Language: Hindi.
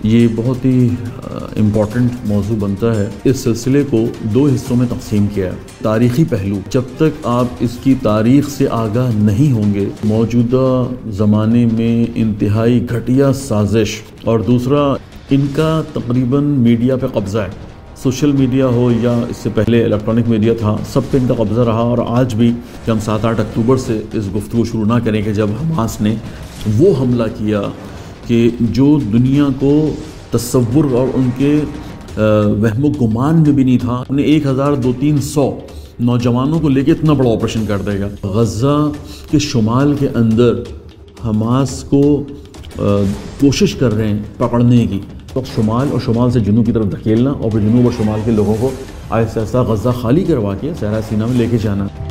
ये बहुत ही इम्पॉर्टेंट मौजू बनता है। इस सिलसिले को दो हिस्सों में तकसीम किया है। तारीख़ी पहलू, जब तक आप इसकी तारीख़ से आगाह नहीं होंगे, मौजूदा ज़माने में इंतहाई घटिया साजिश, और दूसरा इनका तकरीबन मीडिया पे कब्ज़ा है। सोशल मीडिया हो या इससे पहले इलेक्ट्रॉनिक मीडिया था, सब पे इनका कब्ज़ा रहा। और आज भी कि हम 7-8 अक्टूबर से इस गुफ्तगू शुरू ना करें कि जब हमास ने वो हमला किया कि जो दुनिया को तसव्वुर और उनके वहमो गुमान में भी नहीं था, उन्हें 1000-200-300 नौजवानों को लेके इतना बड़ा ऑपरेशन कर देगा। गज़ा के शुमाल के अंदर हमास को कोशिश कर रहे हैं पकड़ने की, तो शुमाल और शुमाल से जुनूब की तरफ धकेलना और फिर जुनूब और शुमाल के लोगों को आहिस्ता आहिस्ता गज़ा खाली करवा के सहरा सीना में लेके जाना।